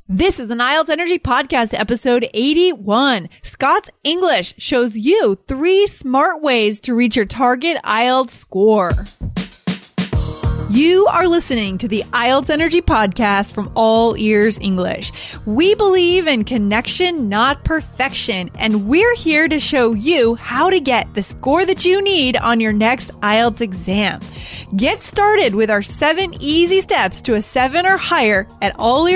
This is an IELTS Energy Podcast, episode 81. Scott's English shows you 3 smart ways to reach your target IELTS score. You are listening to the IELTS Energy Podcast from All Ears English. We believe in connection, not perfection, and we're here to show you how to get the score that you need on your next IELTS exam. Get started with our 7 easy steps to a 7 or higher at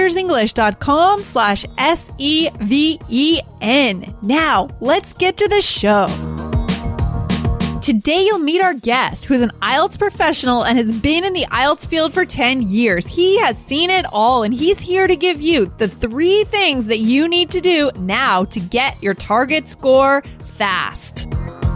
allearsenglish.com/SEVEN. Now, let's get to the show. Today, you'll meet our guest, who is an IELTS professional and has been in the IELTS field for 10 years. He has seen it all, and he's here to give you the 3 things that you need to do now to get your target score fast.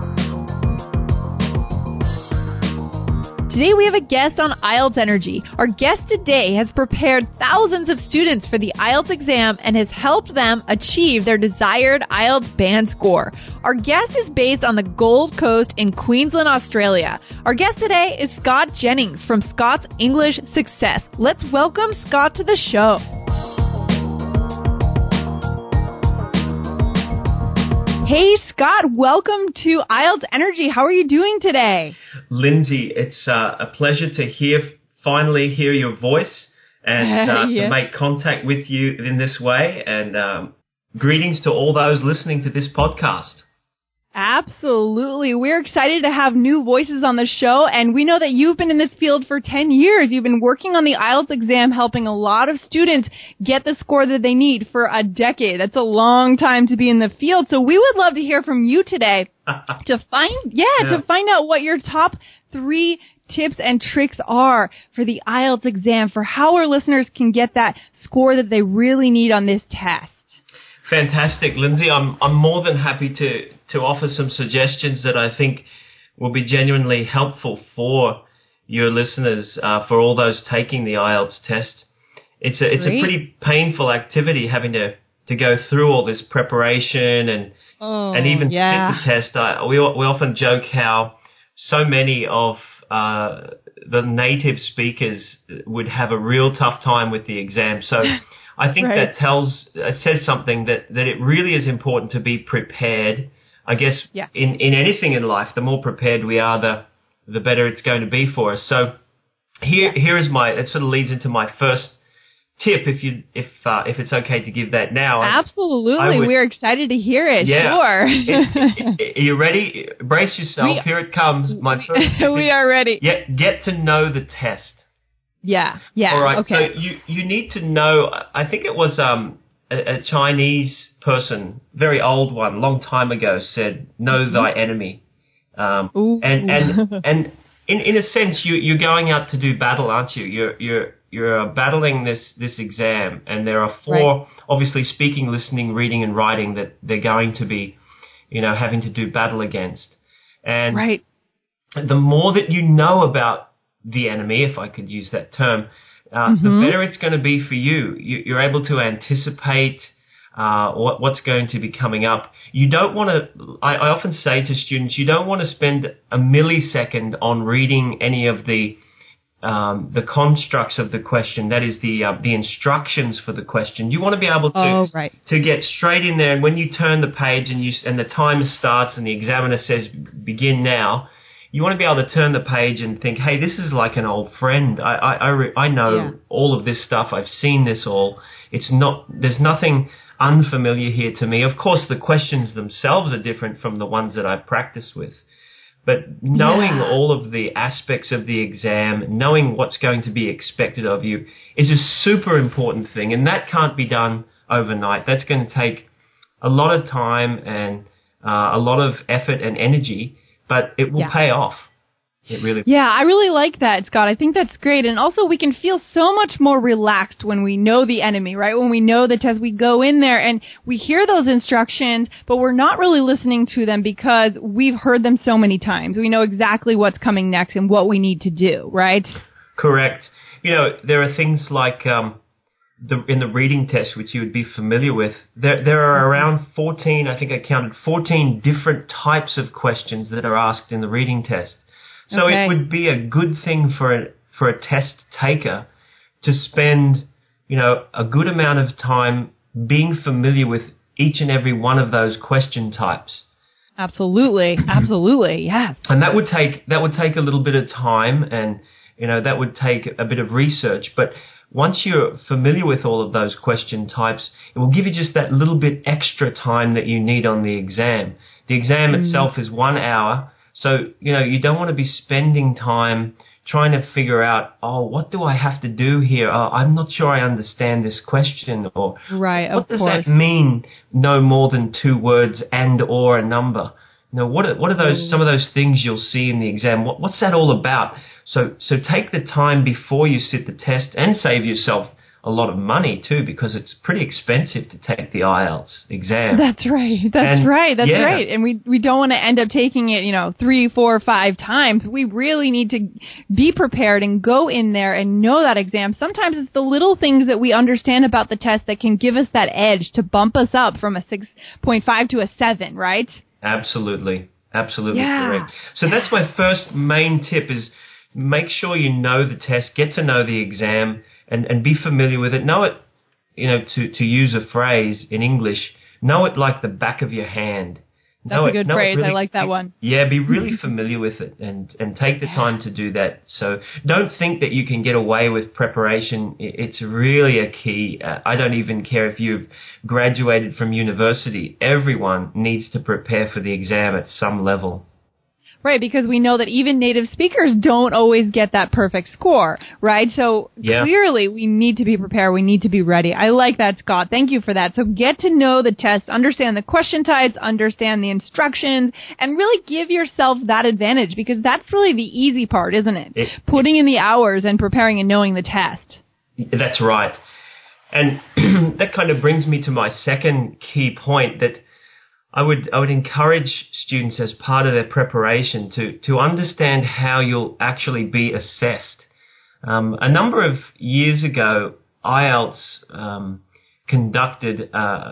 Today, we have a guest on IELTS Energy. Our guest today has prepared thousands of students for the IELTS exam and has helped them achieve their desired IELTS band score. Our guest is based on the Gold Coast in Queensland, Australia. Our guest today is Scott Jennings from Scott's English Success. Let's welcome Scott to the show. Hey, Scott, welcome to IELTS Energy. How are you doing today? Lindsay, it's a pleasure to finally hear your voice and to make contact with you in this way. And greetings to all those listening to this podcast. Absolutely. We're excited to have new voices on the show, and we know that you've been in this field for 10 years. You've been working on the IELTS exam, helping a lot of students get the score that they need for a decade. That's a long time to be in the field. So we would love to hear from you today to find out what your top 3 tips and tricks are for the IELTS exam, for how our listeners can get that score that they really need on this test. Fantastic, Lindsay. I'm more than happy to offer some suggestions that I think will be genuinely helpful for your listeners, for all those taking the IELTS test. It's a pretty painful activity having to go through all this preparation and even sit the test. We often joke how so many of the native speakers would have a real tough time with the exam. So I think that says something that it really is important to be prepared. I guess in anything in life, the more prepared we are, the better it's going to be for us. So here is it sort of leads into my first tip, if it's okay to give that now. Absolutely. We're excited to hear it. Yeah. Sure. Are you ready? Brace yourself. Here it comes. My first tip we are ready. Get to know the test. Yeah. All right. Okay. So you need to know, I think it was a Chinese person, very old one, long time ago, said, "Know thy enemy." And in a sense, you're going out to do battle, aren't you? You're battling this exam, and there are 4, obviously, speaking, listening, reading, and writing that they're going to be, having to do battle against. And the more that you know about the enemy, if I could use that term, the better it's going to be for you. You're able to anticipate what's going to be coming up. You don't want to, I often say to students, you don't want to spend a millisecond on reading any of the constructs of the question, that is the instructions for the question. You want to be able to get straight in there, and when you turn the page and the timer starts and the examiner says begin now, you want to be able to turn the page and think, hey, this is like an old friend. I know all of this stuff. I've seen this all. There's nothing unfamiliar here to me. Of course, the questions themselves are different from the ones that I've practiced with. But knowing all of the aspects of the exam, knowing what's going to be expected of you is a super important thing. And that can't be done overnight. That's going to take a lot of time and a lot of effort and energy, but it will pay off. It really. Yeah, I really like that, Scott. I think that's great. And also we can feel so much more relaxed when we know the enemy, right? When we know the test, we go in there and we hear those instructions, but we're not really listening to them because we've heard them so many times. We know exactly what's coming next and what we need to do, right? Correct. There are things like in the reading test, which you would be familiar with, there are around 14, I think I counted 14 different types of questions that are asked in the reading test. So it would be a good thing for a test taker to spend a good amount of time being familiar with each and every one of those question types. Absolutely. Absolutely. Yes. And that would take a little bit of time, and, that would take a bit of research. But once you're familiar with all of those question types, it will give you just that little bit extra time that you need on the exam. The exam itself is 1 hour. So, you don't want to be spending time trying to figure out, what do I have to do here? I'm not sure I understand this question. Or right, what does that mean, no more than 2 words and or a number? What are those some of those things you'll see in the exam? What's that all about? So take the time before you sit the test and save yourself a lot of money too, because it's pretty expensive to take the IELTS exam. That's right. That's right. And we don't want to end up taking it, 3, 4, 5 times. We really need to be prepared and go in there and know that exam. Sometimes it's the little things that we understand about the test that can give us that edge to bump us up from a 6.5 to a 7, right? Absolutely correct. So that's my first main tip, is make sure you know the test, get to know the exam, and be familiar with it. Know it, to use a phrase in English, know it like the back of your hand. That's a good phrase. I like that one. Yeah, be really familiar with it and take the time to do that. So don't think that you can get away with preparation. It's really a key. I don't even care if you've graduated from university. Everyone needs to prepare for the exam at some level. Right, because we know that even native speakers don't always get that perfect score, right? So clearly we need to be prepared. We need to be ready. I like that, Scott. Thank you for that. So get to know the test, understand the question types, understand the instructions, and really give yourself that advantage, because that's really the easy part, isn't it? Putting in the hours and preparing and knowing the test. That's right. And that kind of brings me to my second key point, that I would encourage students as part of their preparation to understand how you'll actually be assessed. A number of years ago, IELTS conducted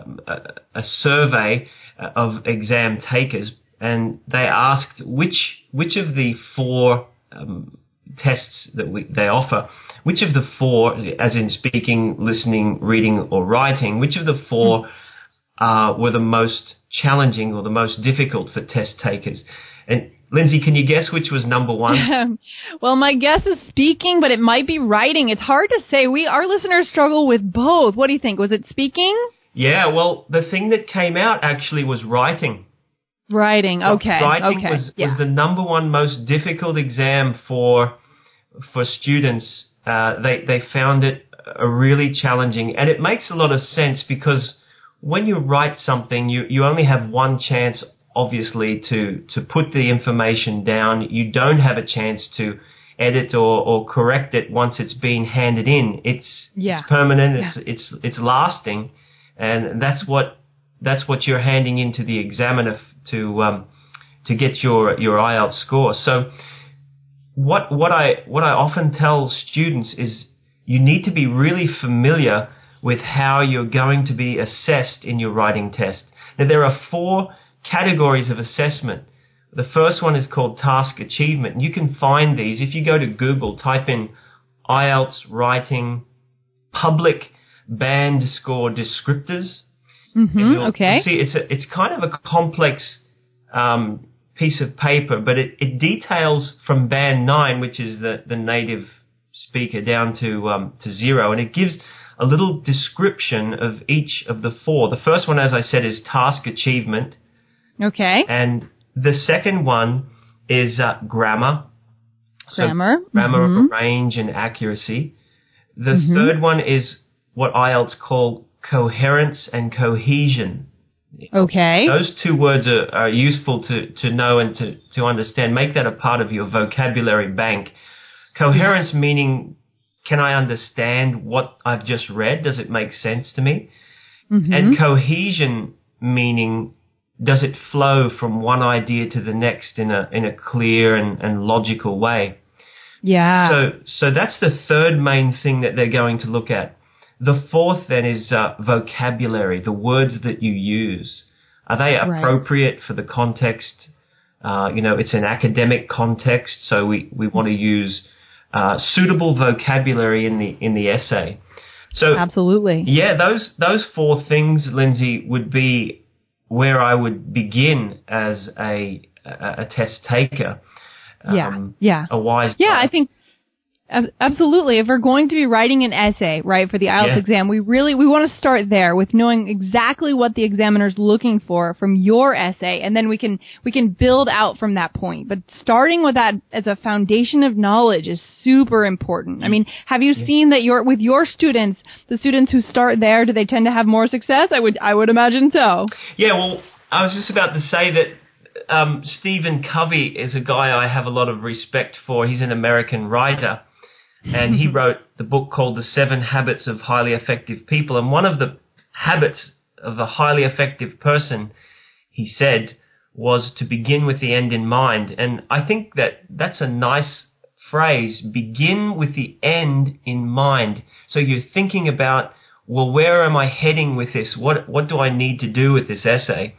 a survey of exam takers, and they asked which of the 4 tests that they offer, which of the 4, as in speaking, listening, reading, or writing, which of the 4 were the most challenging or the most difficult for test takers. And Lindsay, can you guess which was number 1? Well, my guess is speaking, but it might be writing. It's hard to say. Our listeners struggle with both. What do you think? Was it speaking? Yeah, well, the thing that came out actually was writing. Writing, okay. Writing was the number 1 most difficult exam for students. They found it really challenging, and it makes a lot of sense, because when you write something, you only have one chance, obviously, to put the information down. You don't have a chance to edit or correct it once it's been handed in. It's permanent. It's lasting, and that's what you're handing in to the examiner to get your IELTS score. So what I often tell students is you need to be really familiar with how you're going to be assessed in your writing test. Now, there are 4 categories of assessment. The first one is called task achievement. And you can find these if you go to Google, type in IELTS writing public band score descriptors. Okay. You see, it's kind of a complex piece of paper, but it details from band 9, which is the native speaker, down to 0, and it gives a little description of each of the 4. The first one, as I said, is task achievement. Okay. And the second one is grammar. Grammar. So grammar, range, and accuracy. The third one is what IELTS call coherence and cohesion. Okay. Those 2 words are useful to know and to understand. Make that a part of your vocabulary bank. Coherence meaning, can I understand what I've just read? Does it make sense to me? And cohesion meaning, does it flow from one idea to the next in a clear and logical way? Yeah. So that's the third main thing that they're going to look at. The fourth then is vocabulary, the words that you use. Are they appropriate for the context? It's an academic context, so we want to use suitable vocabulary in the essay. So absolutely. Yeah, those four things, Lindsay, would be where I would begin as a test taker. A wise guy. I think absolutely. If we're going to be writing an essay, right, for the IELTS exam, we want to start there with knowing exactly what the examiner's looking for from your essay, and then we can build out from that point. But starting with that as a foundation of knowledge is super important. I mean, have you seen that with your students, the students who start there, do they tend to have more success? I would imagine so. Yeah, well, I was just about to say that Stephen Covey is a guy I have a lot of respect for. He's an American writer. And he wrote the book called The 7 Habits of Highly Effective People. And one of the habits of a highly effective person, he said, was to begin with the end in mind. And I think that's a nice phrase, begin with the end in mind. So you're thinking about, well, where am I heading with this? What do I need to do with this essay?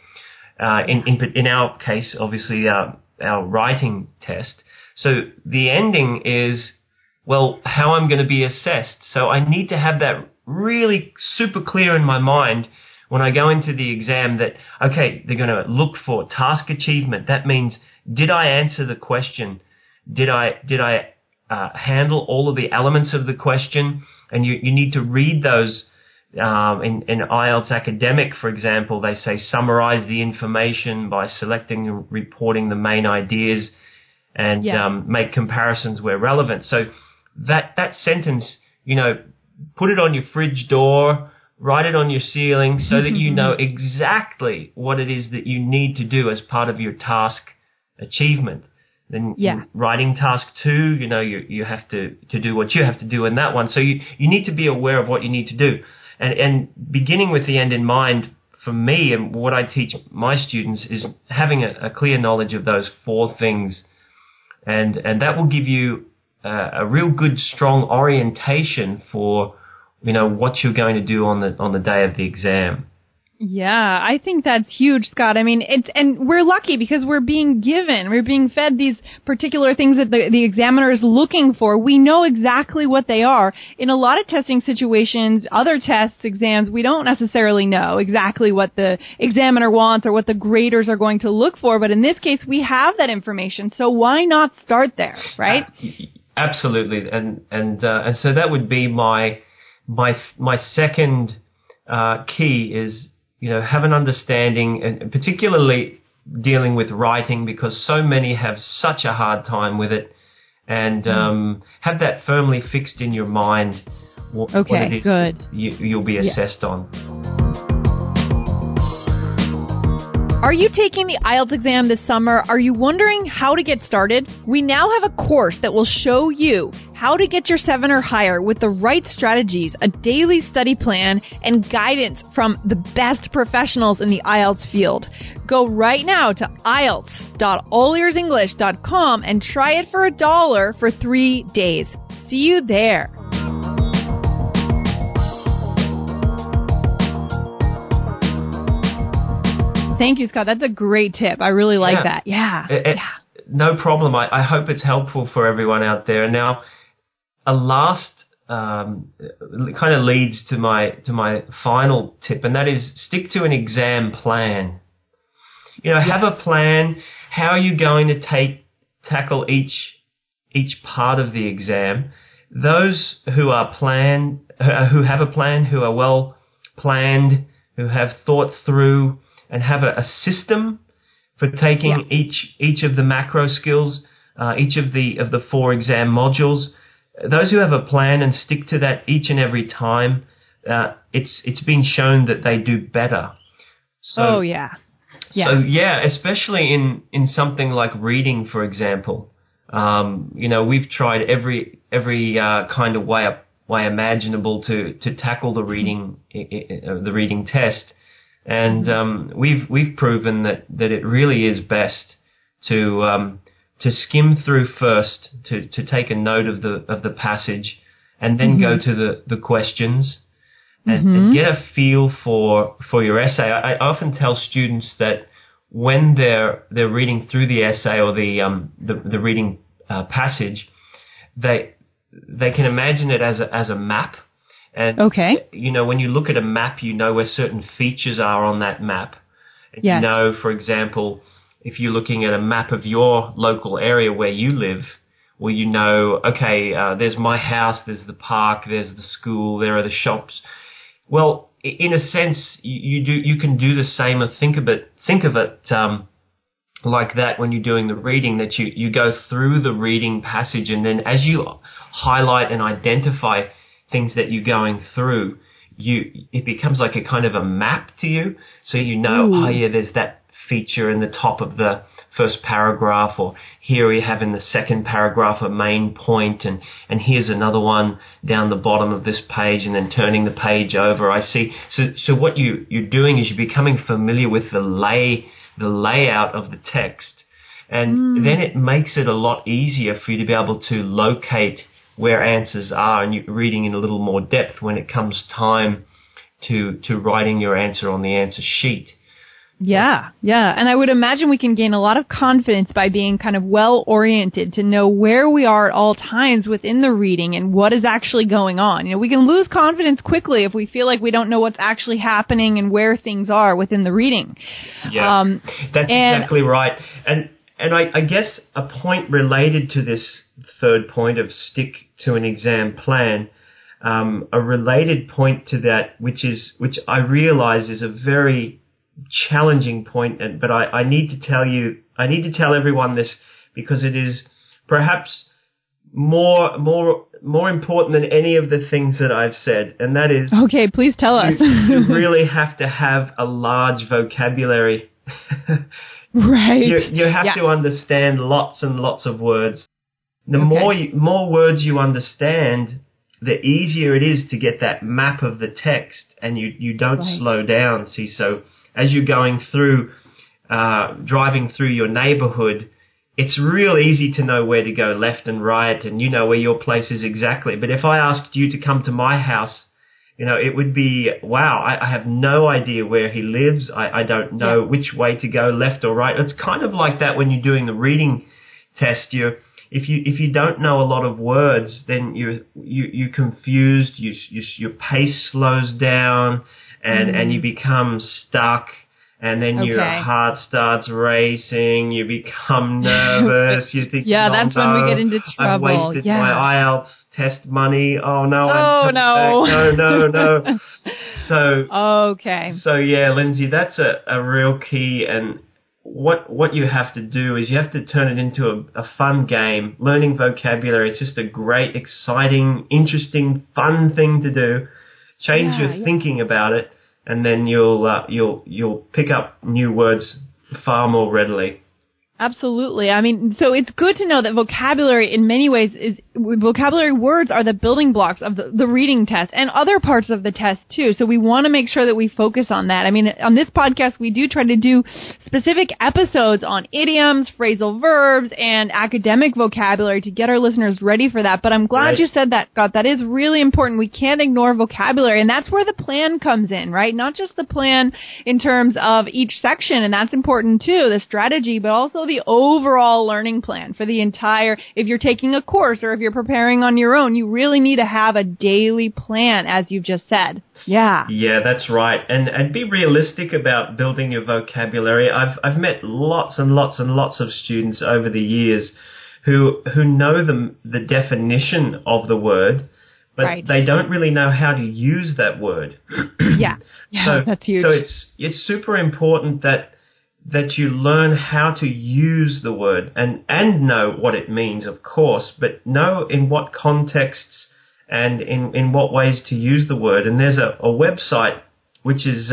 In our case, obviously, our writing test. So the ending is, well, how I'm going to be assessed. So I need to have that really super clear in my mind when I go into the exam that, okay, they're going to look for task achievement. That means, did I answer the question? Did I handle all of the elements of the question? And you need to read those. In IELTS Academic, for example, they say summarize the information by selecting and reporting the main ideas and make comparisons where relevant. So that sentence, put it on your fridge door, write it on your ceiling so that you know exactly what it is that you need to do as part of your task achievement. Then writing task 2, you have to do what you have to do in that one. So you need to be aware of what you need to do. And beginning with the end in mind, for me, and what I teach my students is having a clear knowledge of those 4 things. And that will give you a real good, strong orientation for, what you're going to do on the day of the exam. Yeah, I think that's huge, Scott. I mean, and we're lucky because we're being fed these particular things that the examiner is looking for. We know exactly what they are. In a lot of testing situations, other tests, exams, we don't necessarily know exactly what the examiner wants or what the graders are going to look for. But in this case, we have that information. So why not start there, right? Absolutely. And so that would be my second key is, have an understanding, and particularly dealing with writing, because so many have such a hard time with it, and have that firmly fixed in your mind what it is good. You'll be assessed on. Are you taking the IELTS exam this summer? Are you wondering how to get started? We now have a course that will show you how to get your 7 or higher with the right strategies, a daily study plan, and guidance from the best professionals in the IELTS field. Go right now to IELTS.allearsenglish.com and try it for $1 for 3 days. See you there. Thank you, Scott. That's a great tip. I really like that. Yeah. No problem. I hope it's helpful for everyone out there. Now, a last kind of leads to my final tip, and that is stick to an exam plan. Have a plan. How are you going to tackle each part of the exam? Those who have a plan, who are well planned, who have thought through and have a system for taking each of the macro skills, each of the 4 exam modules. Those who have a plan and stick to that each and every time, it's been shown that they do better. So, especially in something like reading, for example. We've tried every kind of way imaginable to tackle the reading test. And we've proven that it really is best to skim through first, to take a note of the passage, and then go to the questions, and get a feel for your essay. I often tell students that when they're reading through the essay or the reading passage, they can imagine it as a map. And, okay. When you look at a map, you know where certain features are on that map. And yes. You know, for example, if you're looking at a map of your local area where you live, well, you know, okay, there's my house, there's the park, there's the school, there are the shops. Well, in a sense, you can do the same, or think of it like that when you're doing the reading, that you go through the reading passage, and then as you highlight and identify things that you're going through, it becomes like a kind of a map to you. So you know, oh yeah, there's that feature in the top of the first paragraph, or here we have in the second paragraph a main point, and here's another one down the bottom of this page, and then turning the page over, I see. So what you're doing is you're becoming familiar with the layout of the text, and then it makes it a lot easier for you to be able to locate where answers are, and you're reading in a little more depth when it comes time to writing your answer on the answer sheet. Yeah. And I would imagine we can gain a lot of confidence by being kind of well-oriented to know where we are at all times within the reading and what is actually going on. We can lose confidence quickly if we feel like we don't know what's actually happening and where things are within the reading. Yeah, that's exactly right. And I guess a point related to this third point of stick to an exam plan, a related point to that, which I realize is a very challenging point, but I need to tell everyone this, because it is perhaps more important than any of the things that I've said, and that is, okay, please tell us. You really have to have a large vocabulary. Right. You have to understand lots and lots of words. The more words you understand, the easier it is to get that map of the text, and you don't slow down. See, so as you're going through, driving through your neighborhood, it's real easy to know where to go left and right, and you know where your place is exactly. But if I asked you to come to my house, it would be, wow, I have no idea where he lives. I don't know which way to go, left or right. It's kind of like that when you're doing the reading test. If you don't know a lot of words, then you're confused. Your pace slows down, and you become stuck, and then your heart starts racing. You become nervous. You think, that's when we get into trouble. I've wasted my IELTS test money. Oh no! No. So yeah, Lindsay, that's a real key. And what you have to do is you have to turn it into a fun game. Learning vocabulary, it's just a great, exciting, interesting, fun thing to do. Change your thinking about it, and then you'll pick up new words far more readily. Absolutely. I mean, so it's good to know that vocabulary in many ways vocabulary words are the building blocks of the reading test and other parts of the test too. So we want to make sure that we focus on that. I mean, on this podcast, we do try to do specific episodes on idioms, phrasal verbs, and academic vocabulary to get our listeners ready for that. But I'm glad you said that, Scott. That is really important. We can't ignore vocabulary, and that's where the plan comes in, right? Not just the plan in terms of each section, and that's important too, the strategy, but also the overall learning plan for the entire, if you're taking a course or if you're preparing on your own, you really need to have a daily plan, as you've just said. Yeah, that's right. And be realistic about building your vocabulary. I've met lots and lots and lots of students over the years who know the definition of the word, but they don't really know how to use that word. So that's huge. So it's super important that you learn how to use the word and know what it means, of course, but know in what contexts and in what ways to use the word. And there's a website which is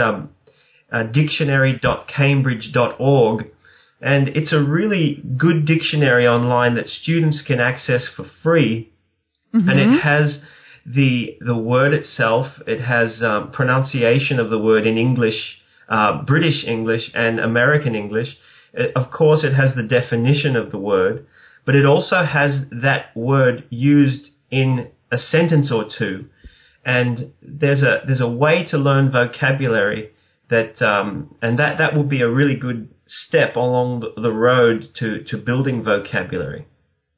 dictionary.cambridge.org, and it's a really good dictionary online that students can access for free. Mm-hmm. And it has the word itself. It has pronunciation of the word in English, British English and American English. Of course, it has the definition of the word, but it also has that word used in a sentence or two. And there's a way to learn vocabulary that will be a really good step along the road to building vocabulary.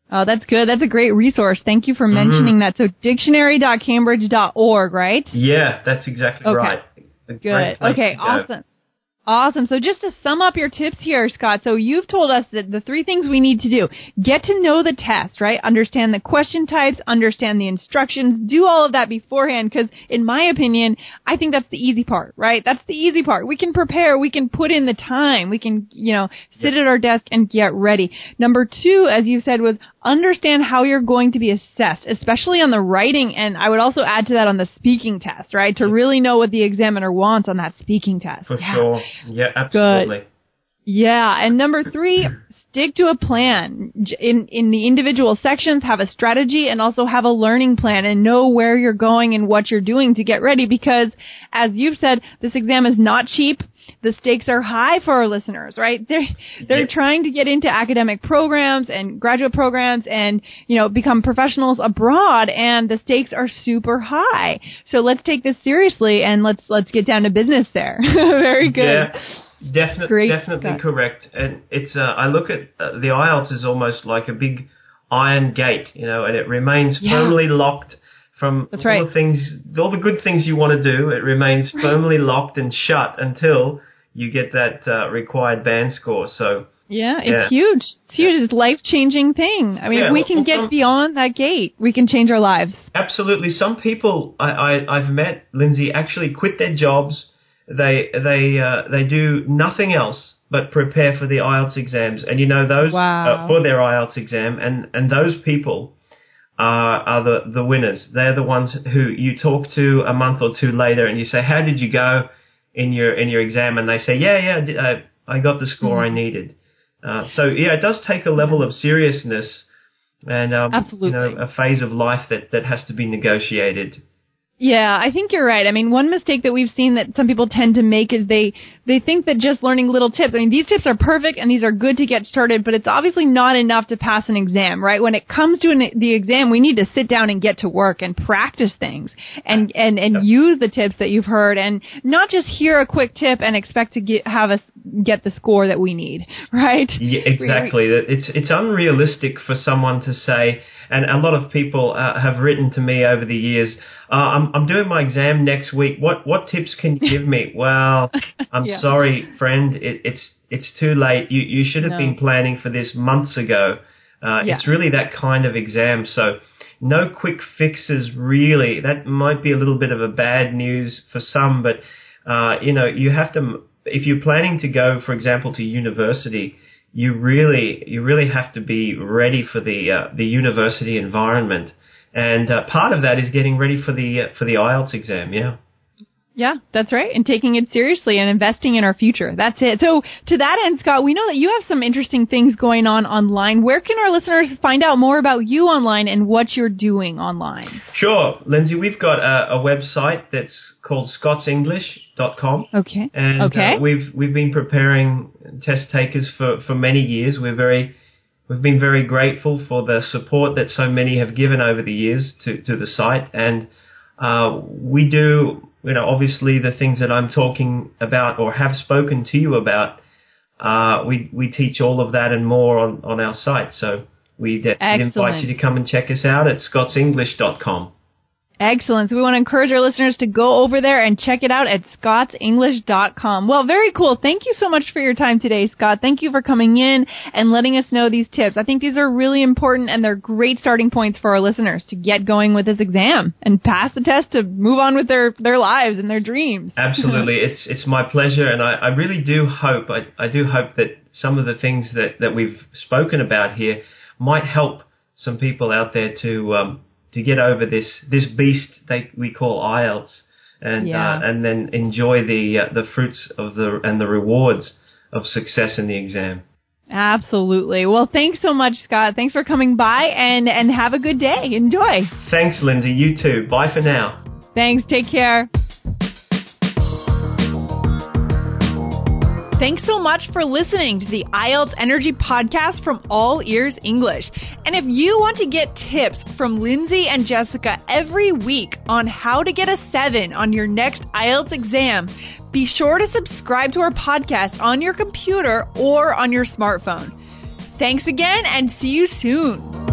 Oh, that's good. That's a great resource. Thank you for mentioning that. So dictionary.cambridge.org, right? Yeah, that's exactly right. Good. Okay, awesome. Awesome. So just to sum up your tips here, Scott, so you've told us that the 3 things we need to do: get to know the test, right? Understand the question types, understand the instructions, do all of that beforehand, because in my opinion, I think that's the easy part, right? That's the easy part. We can prepare, we can put in the time, we can, sit at our desk and get ready. Number 2, as you said, was understand how you're going to be assessed, especially on the writing, and I would also add to that on the speaking test, right? To really know what the examiner wants on that speaking test. For sure. Yeah, absolutely. Good. Yeah, and number 3, stick to a plan. In the individual sections, have a strategy and also have a learning plan and know where you're going and what you're doing to get ready, because as you've said, this exam is not cheap. The stakes are high for our listeners, right? They're trying to get into academic programs and graduate programs and, become professionals abroad, and the stakes are super high. So let's take this seriously and let's get down to business there. Very good. Yeah. Definitely correct. And it's I look at the IELTS as almost like a big iron gate, and it remains firmly locked from all the good things you want to do. It remains firmly locked and shut until you get that required band score. So it's huge. It's huge. It's a life-changing thing. I mean, if we can get beyond that gate, we can change our lives. Absolutely. Some people I've met, Lindsay, actually quit their jobs. They do nothing else but prepare for the IELTS exams, and those for their IELTS exam, and those people are the winners. They're the ones who you talk to a month or 2 later, and you say, "How did you go in your exam?" And they say, "Yeah, I got the score I needed." So it does take a level of seriousness and a phase of life that has to be negotiated. Yeah, I think you're right. I mean, one mistake that we've seen that some people tend to make is they think that just learning little tips, I mean, these tips are perfect and these are good to get started, but it's obviously not enough to pass an exam, right? When it comes to the exam, we need to sit down and get to work and practice things and use the tips that you've heard, and not just hear a quick tip and expect to get the score that we need, right? Yeah, exactly. It's unrealistic for someone to say, and a lot of people have written to me over the years, I'm doing my exam next week. What tips can you give me? Well, I'm sorry, friend. It's too late. You should have been planning for this months ago. It's really that kind of exam. So no quick fixes, really. That might be a little bit of a bad news for some, but you have to. If you're planning to go, for example, to university, you really have to be ready for the university environment. And part of that is getting ready for the IELTS exam, Yeah, that's right. And taking it seriously and investing in our future. That's it. So to that end, Scott, we know that you have some interesting things going on online. Where can our listeners find out more about you online and what you're doing online? Sure, Lindsay. We've got a website that's called scotsenglish.com. Okay. And we've been preparing test takers for many years. We've been very grateful for the support that so many have given over the years to the site, and we do, obviously the things that I'm talking about or have spoken to you about. We teach all of that and more on our site. So we invite you to come and check us out at scotsenglish.com. Excellent. So we want to encourage our listeners to go over there and check it out at scotsenglish.com. Well, very cool. Thank you so much for your time today, Scott. Thank you for coming in and letting us know these tips. I think these are really important, and they're great starting points for our listeners to get going with this exam and pass the test to move on with their lives and their dreams. Absolutely. It's my pleasure, and I really do hope, I do hope that some of the things that we've spoken about here might help some people out there to get over this beast we call IELTS, and then enjoy the fruits and the rewards of success in the exam. Absolutely. Well, thanks so much, Scott. Thanks for coming by, and have a good day. Enjoy. Thanks, Lindsay. You too. Bye for now. Thanks. Take care. Thanks so much for listening to the IELTS Energy Podcast from All Ears English. And if you want to get tips from Lindsay and Jessica every week on how to get a 7 on your next IELTS exam, be sure to subscribe to our podcast on your computer or on your smartphone. Thanks again, and see you soon.